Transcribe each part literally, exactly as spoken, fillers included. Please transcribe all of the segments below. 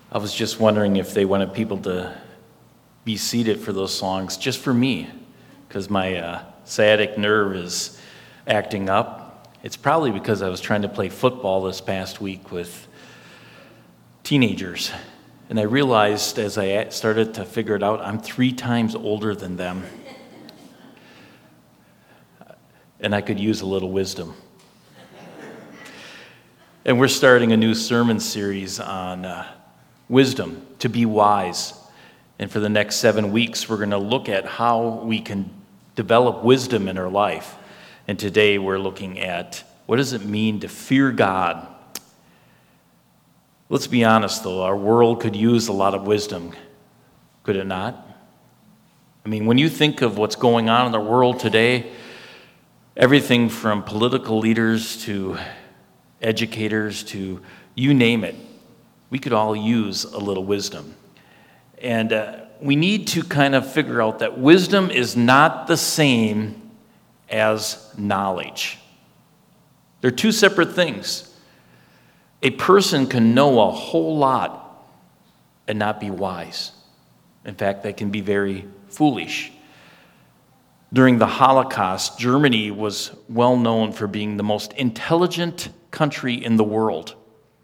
I was just wondering if they wanted people to be seated for those songs just for me, because my uh, sciatic nerve is acting up. It's probably because I was trying to play football this past week with teenagers. And I realized as I started to figure it out, I'm three times older than them. And I could use a little wisdom. And we're starting a new sermon series on uh, wisdom, to be wise. And for the next seven weeks, we're going to look at how we can develop wisdom in our life. And today we're looking at what does it mean to fear God? Let's be honest, though, our world could use a lot of wisdom, could it not? I mean, when you think of what's going on in the world today, everything from political leaders to educators to you name it, we could all use a little wisdom. And uh, we need to kind of figure out that wisdom is not the same as knowledge. They're two separate things. A person can know a whole lot and not be wise. In fact, they can be very foolish. During the Holocaust, Germany was well known for being the most intelligent country in the world.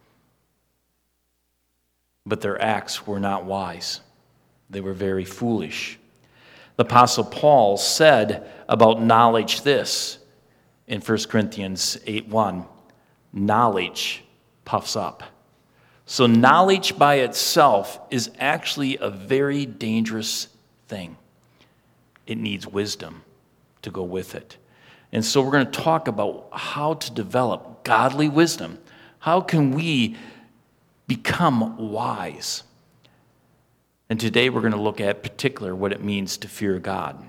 But their acts were not wise. They were very foolish. The Apostle Paul said about knowledge this in First Corinthians eight one, knowledge puffs up. So knowledge by itself is actually a very dangerous thing. It needs wisdom to go with it. And so we're going to talk about how to develop godly wisdom. How can we become wise? And today we're going to look at particular what it means to fear God.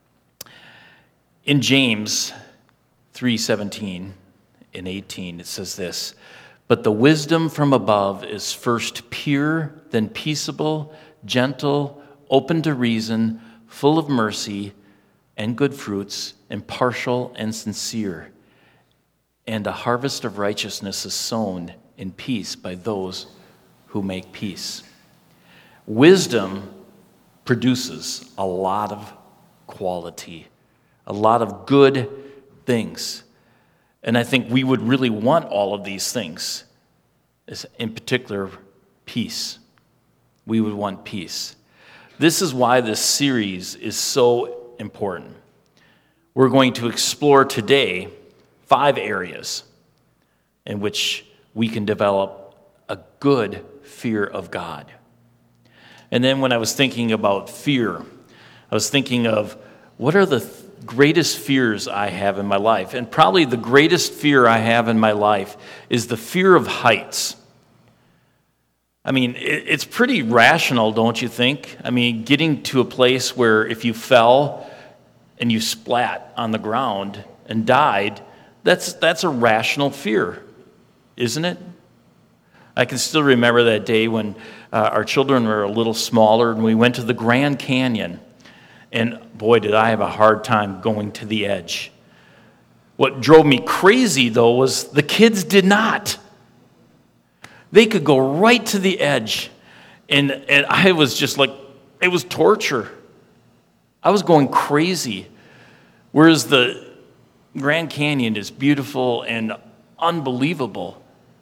In James three seventeen and eighteen, it says this, "But the wisdom from above is first pure, then peaceable, gentle, open to reason, full of mercy and good fruits, impartial and sincere. And a harvest of righteousness is sown in peace by those who make peace." Wisdom produces a lot of quality, a lot of good things. And I think we would really want all of these things, in particular, peace. We would want peace. This is why this series is so important. We're going to explore today five areas in which we can develop a good fear of God. And then when I was thinking about fear, I was thinking of what are the th- greatest fears I have in my life? And probably the greatest fear I have in my life is the fear of heights. I mean, it, it's pretty rational, don't you think? I mean, getting to a place where if you fell and you splat on the ground and died, that's that's a rational fear, isn't it? I can still remember that day when uh, our children were a little smaller and we went to the Grand Canyon. And boy, did I have a hard time going to the edge. What drove me crazy, though, was the kids did not. They could go right to the edge. And, and I was just like, it was torture. I was going crazy. Whereas the Grand Canyon is beautiful and unbelievable.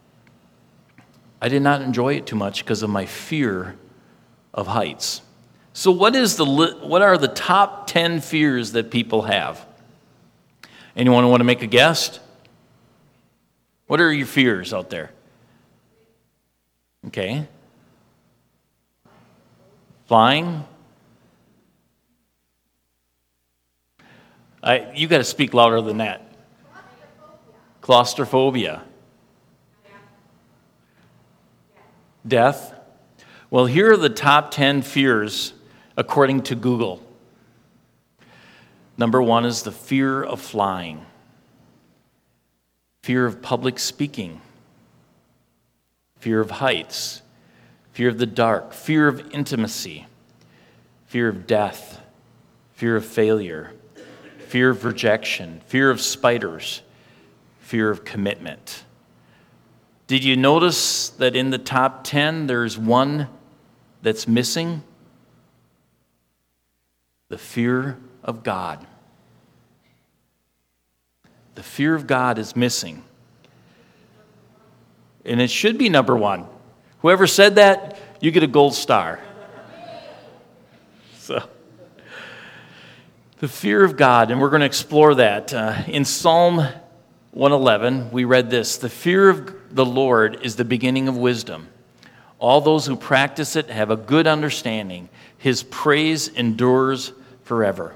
I did not enjoy it too much because of my fear of heights. So what is the what are the top ten fears that people have? Anyone want to make a guess? What are your fears out there? Okay. Flying? I, you got to speak louder than that. Claustrophobia. Death. Well, here are the top ten fears according to Google. Number one is the fear of flying. Fear of public speaking. Fear of heights. Fear of the dark. Fear of intimacy. Fear of death. Fear of failure. Fear of rejection. Fear of spiders. Fear of commitment. Did you notice that in the top ten, there's one that's missing? The fear of God. The fear of God is missing. And it should be number one. Whoever said that, you get a gold star. So, the fear of God, and we're going to explore that. Uh, in Psalm one eleven, we read this: the fear of the Lord is the beginning of wisdom. All those who practice it have a good understanding. His praise endures forever.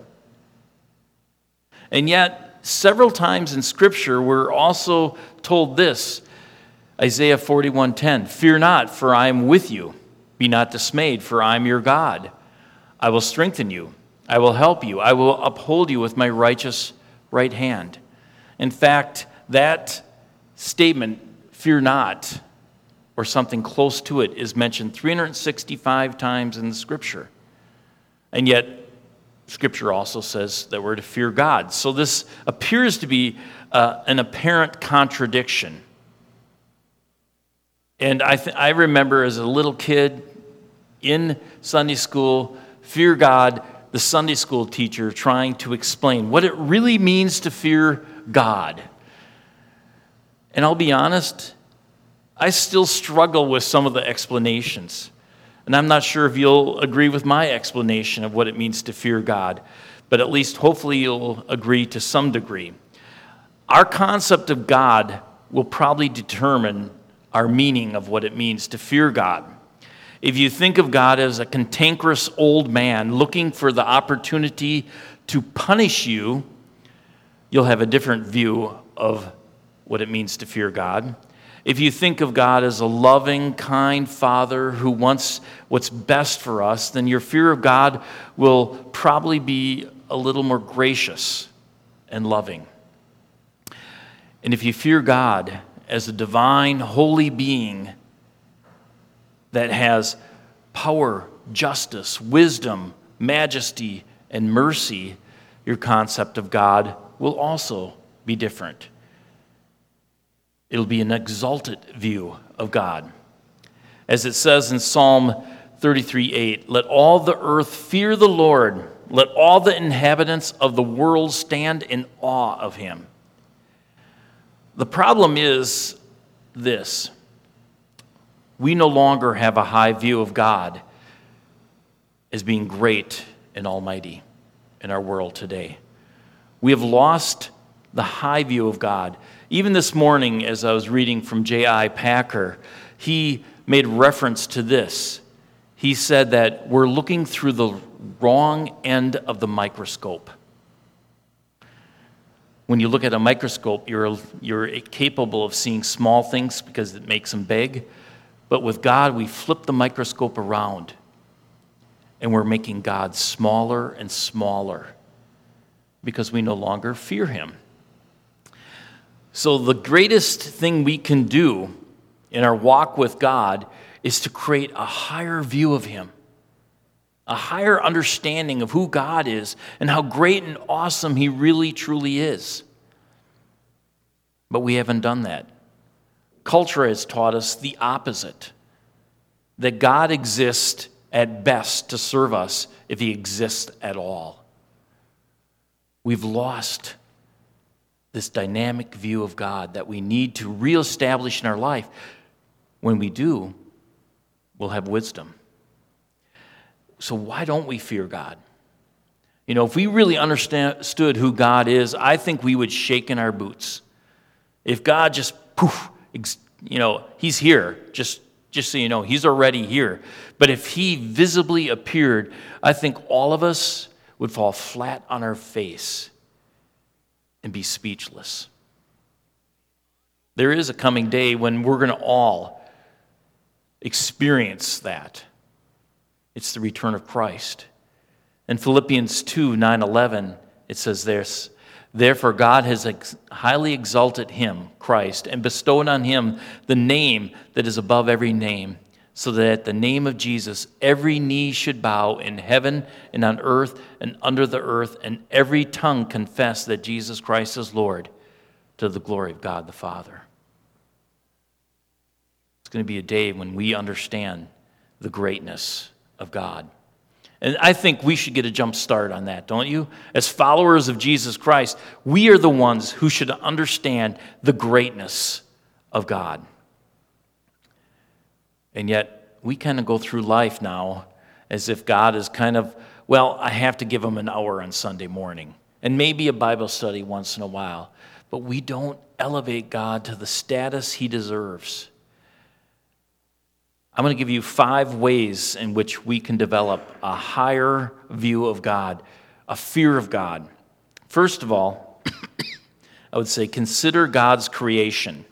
And yet, several times in Scripture, we're also told this. Isaiah forty-one ten, fear not, for I am with you. Be not dismayed, for I am your God. I will strengthen you. I will help you. I will uphold you with my righteous right hand. In fact, that statement, fear not, or something close to it, is mentioned three hundred sixty-five times in the Scripture. And yet, Scripture also says that we're to fear God. So this appears to be uh, an apparent contradiction. And I, th- I remember as a little kid in Sunday school, fear God, the Sunday school teacher trying to explain what it really means to fear God. And I'll be honest, I still struggle with some of the explanations. And I'm not sure if you'll agree with my explanation of what it means to fear God, but at least hopefully you'll agree to some degree. Our concept of God will probably determine our meaning of what it means to fear God. If you think of God as a cantankerous old man looking for the opportunity to punish you, you'll have a different view of what it means to fear God. If you think of God as a loving, kind Father who wants what's best for us, then your fear of God will probably be a little more gracious and loving. And if you fear God as a divine, holy being that has power, justice, wisdom, majesty, and mercy, your concept of God will also be different. It'll be an exalted view of God. As it says in Psalm thirty-three eight, let all the earth fear the Lord. Let all the inhabitants of the world stand in awe of him. The problem is this. We no longer have a high view of God as being great and almighty in our world today. We have lost the high view of God. Even this morning, as I was reading from J I Packer, he made reference to this. He said that we're looking through the wrong end of the microscope. When you look at a microscope, you're, you're capable of seeing small things because it makes them big. But with God, we flip the microscope around, and we're making God smaller and smaller because we no longer fear him. So the greatest thing we can do in our walk with God is to create a higher view of him, a higher understanding of who God is and how great and awesome he really truly is. But we haven't done that. Culture has taught us the opposite, that God exists at best to serve us if he exists at all. We've lost this dynamic view of God that we need to reestablish in our life. When we do, we'll have wisdom. So why don't we fear God? You know, if we really understood who God is, I think we would shake in our boots. If God just, poof, you know, he's here, just, just so you know, he's already here. But if he visibly appeared, I think all of us would fall flat on our face and be speechless. There is a coming day when we're going to all experience that. It's the return of Christ. In Philippians two nine eleven, it says this, therefore God has ex- highly exalted him, Christ, and bestowed on him the name that is above every name, so that at the name of Jesus every knee should bow in heaven and on earth and under the earth, and every tongue confess that Jesus Christ is Lord, to the glory of God the Father. going to be a day when we understand the greatness of God. And I think we should get a jump start on that, don't you? As followers of Jesus Christ, we are the ones who should understand the greatness of God. And yet, we kind of go through life now as if God is kind of, well, I have to give him an hour on Sunday morning, and maybe a Bible study once in a while. But we don't elevate God to the status he deserves. I'm going to give you five ways in which we can develop a higher view of God, a fear of God. First of all, I would say consider God's creation.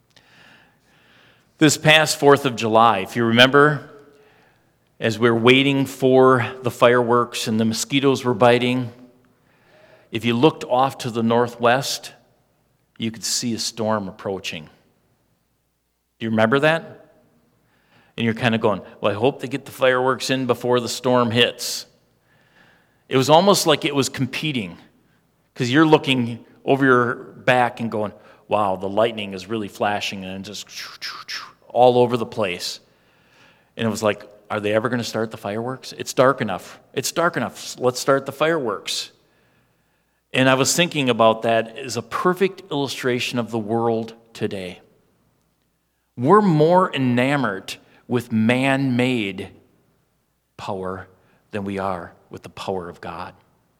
This past fourth of July, if you remember, as we're waiting for the fireworks and the mosquitoes were biting, if you looked off to the northwest, you could see a storm approaching. Do you remember that? And you're kind of going, well, I hope they get the fireworks in before the storm hits. It was almost like it was competing, because you're looking over your back and going, wow, the lightning is really flashing and just all over the place. And it was like, are they ever going to start the fireworks? It's dark enough. It's dark enough. Let's start the fireworks. And I was thinking about that as a perfect illustration of the world today. We're more enamored with man-made power than we are with the power of God.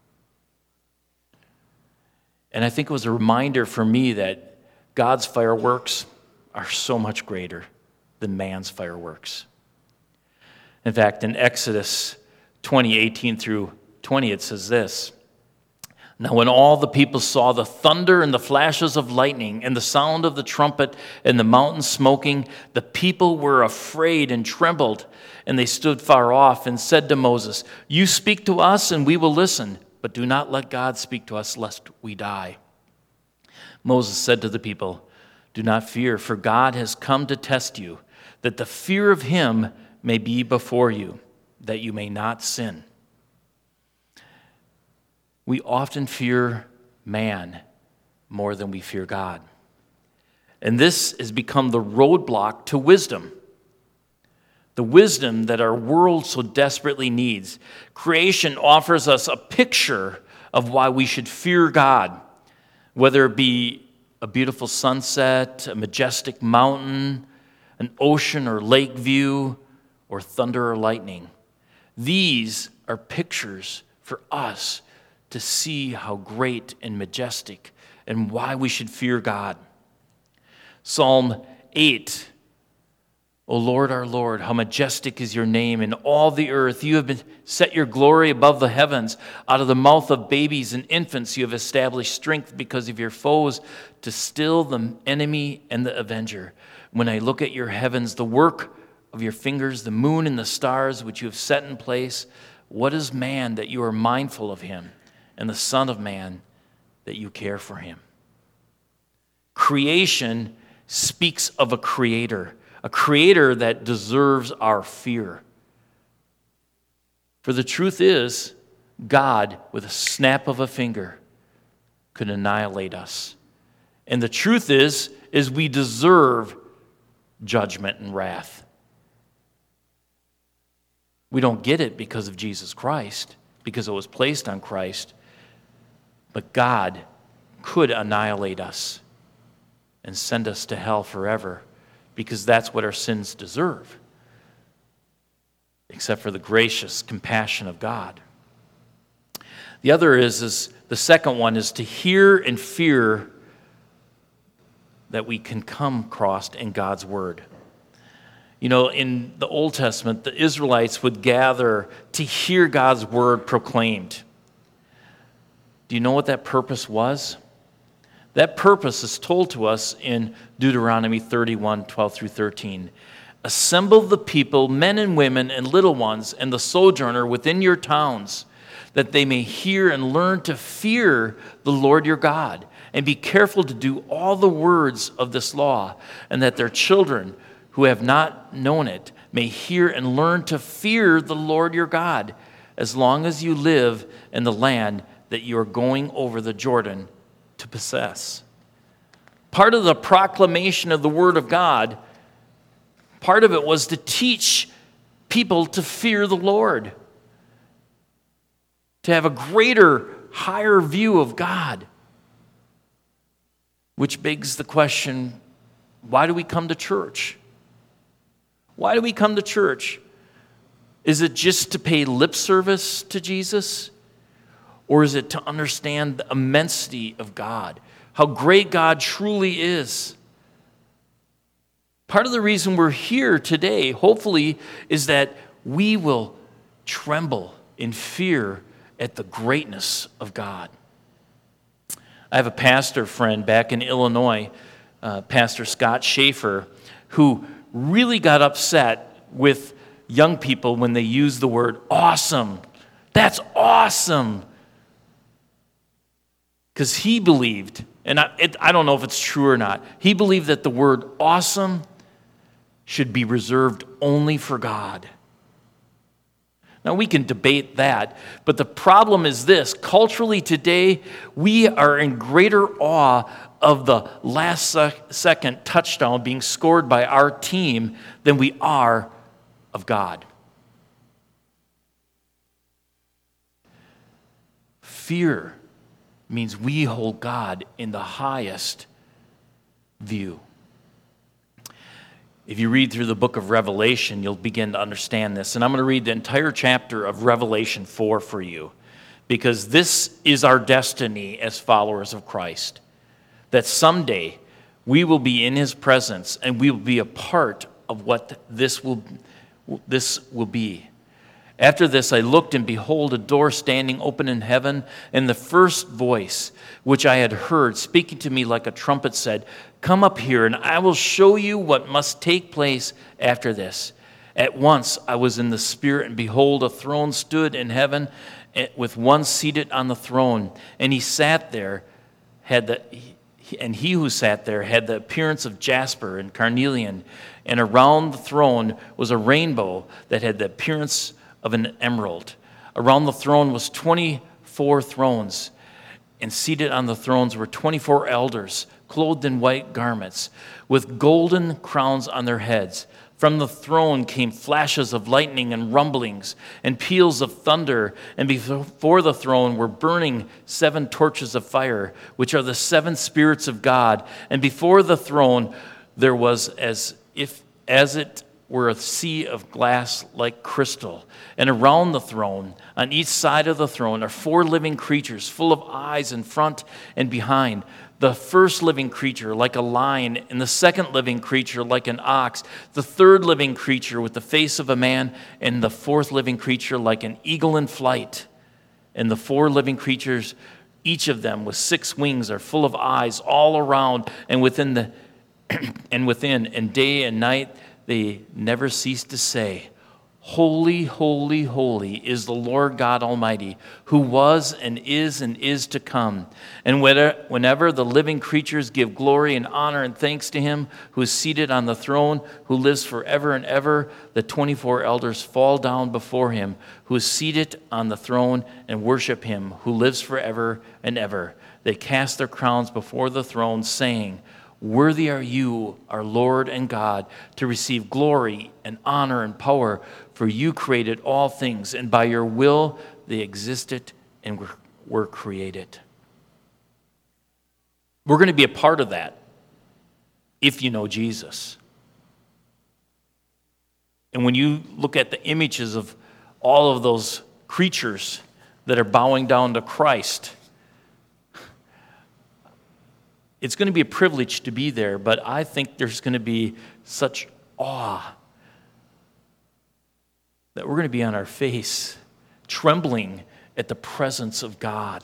And I think it was a reminder for me that God's fireworks are so much greater than man's fireworks. In fact, in Exodus twenty, eighteen through twenty, it says this: Now when all the people saw the thunder and the flashes of lightning and the sound of the trumpet and the mountain smoking, the people were afraid and trembled, and they stood far off and said to Moses, You speak to us and we will listen, but do not let God speak to us lest we die. Moses said to the people, Do not fear, for God has come to test you, that the fear of him may be before you, that you may not sin. We often fear man more than we fear God. And this has become the roadblock to wisdom. The wisdom that our world so desperately needs. Creation offers us a picture of why we should fear God, whether it be a beautiful sunset, a majestic mountain, an ocean or lake view, or thunder or lightning. These are pictures for us to see how great and majestic and why we should fear God. Psalm eight, O Lord, our Lord, how majestic is your name in all the earth. You have been set your glory above the heavens. Out of the mouth of babies and infants you have established strength because of your foes to still the enemy and the avenger. When I look at your heavens, the work of your fingers, the moon and the stars which you have set in place, what is man that you are mindful of him, and the Son of Man that you care for him? Creation speaks of a creator, a creator that deserves our fear. For the truth is, God, with a snap of a finger, could annihilate us. And the truth is, is we deserve judgment and wrath. We don't get it because of Jesus Christ, because it was placed on Christ. But God could annihilate us and send us to hell forever, because that's what our sins deserve, except for the gracious compassion of God. The other is, is the second one is to hear and fear that we can come across in God's word. You know, in the Old Testament, the Israelites would gather to hear God's word proclaimed. Do you know what that purpose was? That purpose is told to us in Deuteronomy thirty-one, twelve through thirteen. Assemble the people, men and women and little ones, and the sojourner within your towns, that they may hear and learn to fear the Lord your God, and be careful to do all the words of this law, and that their children who have not known it may hear and learn to fear the Lord your God, as long as you live in the land that you are going over the Jordan to possess. Part of the proclamation of the Word of God Part of it was to teach people to fear the Lord, to have a greater, higher view of God. Which begs the question, why do we come to church? Why do we come to church? Is it just to pay lip service to Jesus? Or is it to understand the immensity of God? How great God truly is? Part of the reason we're here today, hopefully, is that we will tremble in fear at the greatness of God. I have a pastor friend back in Illinois, uh, Pastor Scott Schaefer, who really got upset with young people when they use the word awesome. That's awesome. Because he believed, and I, it, I don't know if it's true or not, he believed that the word awesome should be reserved only for God. Now, we can debate that, but the problem is this. Culturally today, we are in greater awe of the last second touchdown being scored by our team than we are of God. Fear means we hold God in the highest view. If you read through the book of Revelation, you'll begin to understand this. And I'm going to read the entire chapter of Revelation four for you, because this is our destiny as followers of Christ, that someday we will be in his presence and we will be a part of what this will, this will be. After this, I looked, and behold, a door standing open in heaven, and the first voice which I had heard speaking to me like a trumpet said, "Come up here, and I will show you what must take place after this." At once I was in the Spirit, and behold, a throne stood in heaven, with one seated on the throne, and he sat there, had the and he who sat there had the appearance of jasper and carnelian, and around the throne was a rainbow that had the appearance of an emerald. Around the throne was twenty-four thrones, and seated on the thrones were twenty-four elders, clothed in white garments, with golden crowns on their heads. From the throne came flashes of lightning and rumblings and peals of thunder, and before the throne were burning seven torches of fire, which are the seven spirits of God. And before the throne there was as if as it were a sea of glass like crystal. And around the throne, on each side of the throne, are four living creatures full of eyes in front and behind. The first living creature like a lion, and the second living creature like an ox, the third living creature with the face of a man, and the fourth living creature like an eagle in flight. And the four living creatures, each of them with six wings, are full of eyes all around and within the and within, and day and night they never cease to say, "Holy, holy, holy is the Lord God Almighty, who was and is and is to come." And whenever the living creatures give glory and honor and thanks to him who is seated on the throne, who lives forever and ever, the twenty-four elders fall down before him who is seated on the throne and worship him who lives forever and ever. They cast their crowns before the throne, saying, "Worthy are you, our Lord and God, to receive glory and honor and power, for you created all things, and by your will they existed and were, were created." We're going to be a part of that if you know Jesus. And when you look at the images of all of those creatures that are bowing down to Christ, it's going to be a privilege to be there, but I think there's going to be such awe that we're going to be on our face, trembling at the presence of God.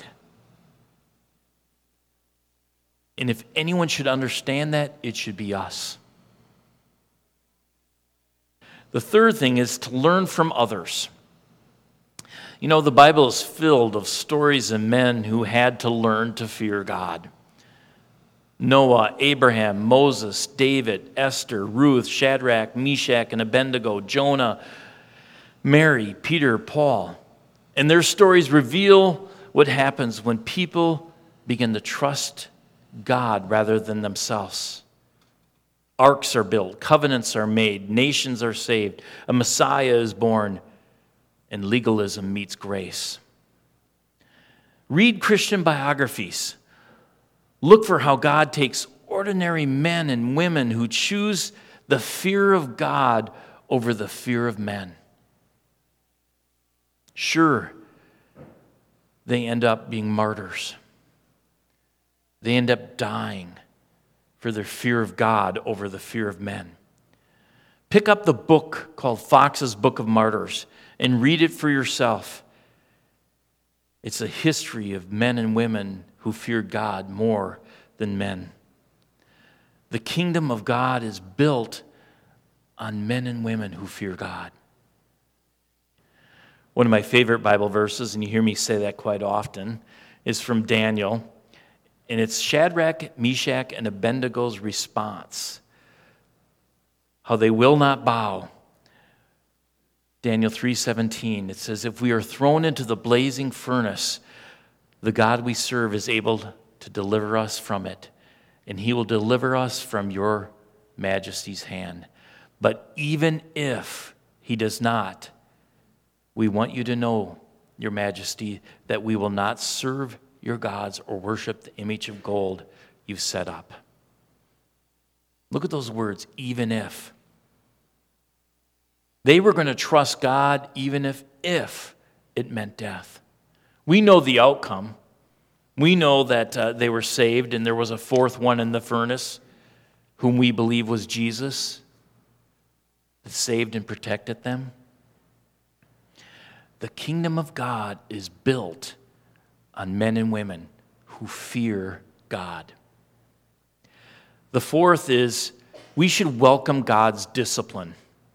And if anyone should understand that, it should be us. The third thing is to learn from others. You know, the Bible is filled of stories of men who had to learn to fear God. Noah, Abraham, Moses, David, Esther, Ruth, Shadrach, Meshach, and Abednego, Jonah, Mary, Peter, Paul. And their stories reveal what happens when people begin to trust God rather than themselves. Arks are built, covenants are made, nations are saved, a Messiah is born, and legalism meets grace. Read Christian biographies. Look for how God takes ordinary men and women who choose the fear of God over the fear of men. Sure, they end up being martyrs. They end up dying for their fear of God over the fear of men. Pick up the book called Fox's Book of Martyrs and read it for yourself. It's a history of men and women who feared God more than men. The kingdom of God is built on men and women who fear God. One of my favorite Bible verses, and you hear me say that quite often, is from Daniel. And it's Shadrach, Meshach, and Abednego's response. How they will not bow. Daniel three seventeen, it says, if we are thrown into the blazing furnace, the God we serve is able to deliver us from it, and he will deliver us from your majesty's hand. But even if he does not, we want you to know, your majesty, that we will not serve your gods or worship the image of gold you've set up. Look at those words, even if. They were going to trust God even if, if it meant death. We know the outcome. We know that uh, they were saved and there was a fourth one in the furnace whom we believe was Jesus that saved and protected them. The kingdom of God is built on men and women who fear God. The fourth is we should welcome God's discipline.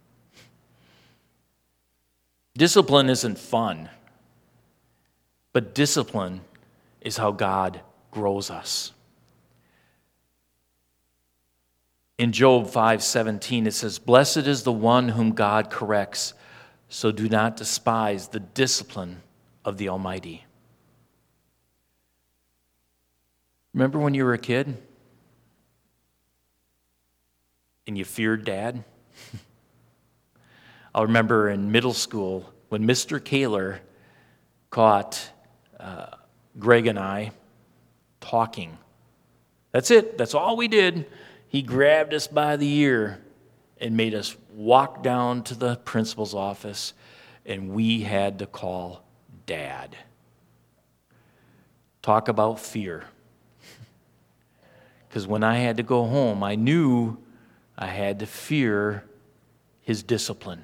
Discipline isn't fun, but discipline is how God grows us. In Job five seventeen, it says, blessed is the one whom God corrects, so do not despise the discipline of the Almighty. Remember when you were a kid and you feared Dad? I'll remember in middle school when Mister Kaler caught uh, Greg and I talking. That's it. That's all we did. He grabbed us by the ear and made us walk down to the principal's office, and we had to call Dad. Talk about fear. Because when I had to go home, I knew I had to fear his discipline.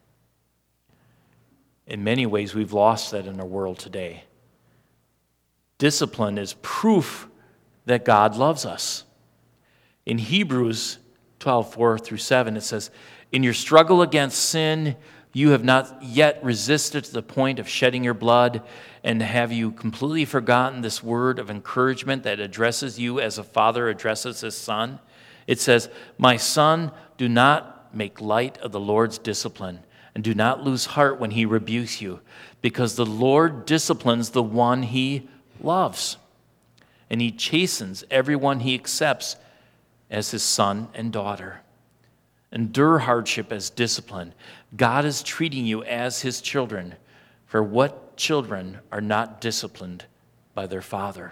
In many ways, we've lost that in our world today. Discipline is proof that God loves us. In Hebrews twelve, four through seven, it says, in your struggle against sin, you have not yet resisted to the point of shedding your blood, and have you completely forgotten this word of encouragement that addresses you as a father addresses his son? It says, my son, do not make light of the Lord's discipline, and do not lose heart when he rebukes you, because the Lord disciplines the one he loves, and he chastens everyone he accepts as his son and daughter. Endure hardship as discipline. God is treating you as his children, for what children are not disciplined by their father?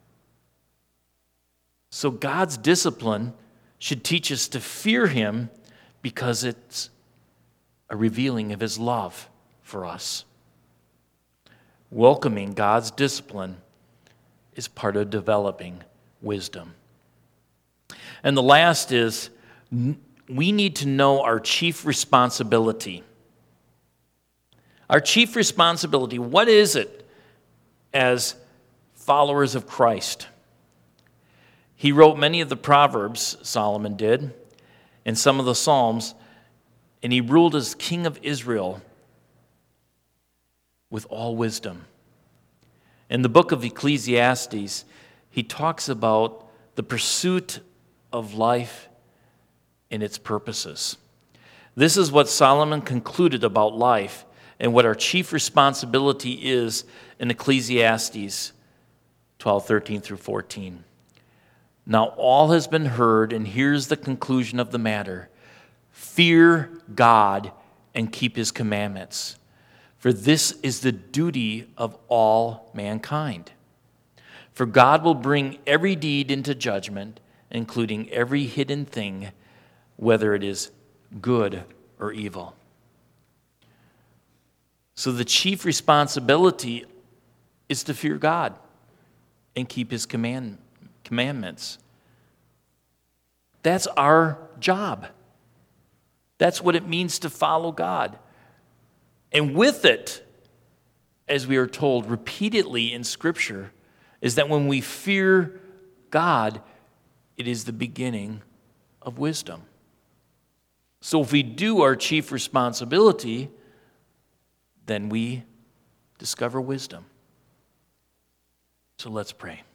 So God's discipline should teach us to fear him because it's a revealing of his love for us. Welcoming God's discipline is part of developing wisdom. And the last is, we need to know our chief responsibility. Our chief responsibility, what is it as followers of Christ? He wrote many of the Proverbs, Solomon did, and some of the Psalms, and he ruled as king of Israel with all wisdom. In the book of Ecclesiastes, he talks about the pursuit of life and its purposes. This is what Solomon concluded about life and what our chief responsibility is in Ecclesiastes twelve, thirteen through fourteen. Now all has been heard, and here's the conclusion of the matter. Fear God and keep his commandments, for this is the duty of all mankind. For God will bring every deed into judgment, including every hidden thing, whether it is good or evil. So the chief responsibility is to fear God and keep his command, commandments. That's our job. That's what it means to follow God. And with it, as we are told repeatedly in Scripture, is that when we fear God, it is the beginning of wisdom. So if we do our chief responsibility, then we discover wisdom. So let's pray.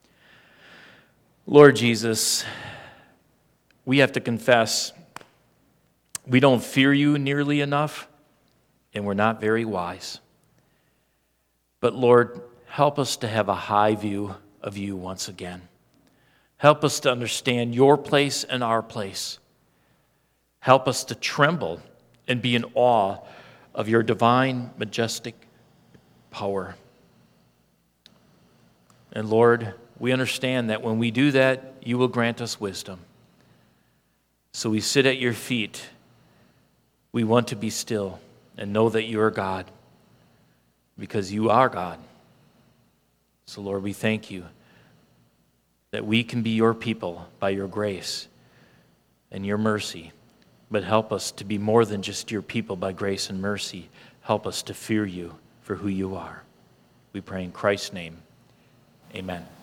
Lord Jesus, we have to confess we don't fear you nearly enough, and we're not very wise. But Lord, help us to have a high view of you once again. Help us to understand your place and our place. Help us to tremble and be in awe of your divine, majestic power. And Lord, we understand that when we do that, you will grant us wisdom. So we sit at your feet. We want to be still and know that you are God, because you are God. So Lord, we thank you that we can be your people by your grace and your mercy. But help us to be more than just your people by grace and mercy. Help us to fear you for who you are. We pray in Christ's name. Amen.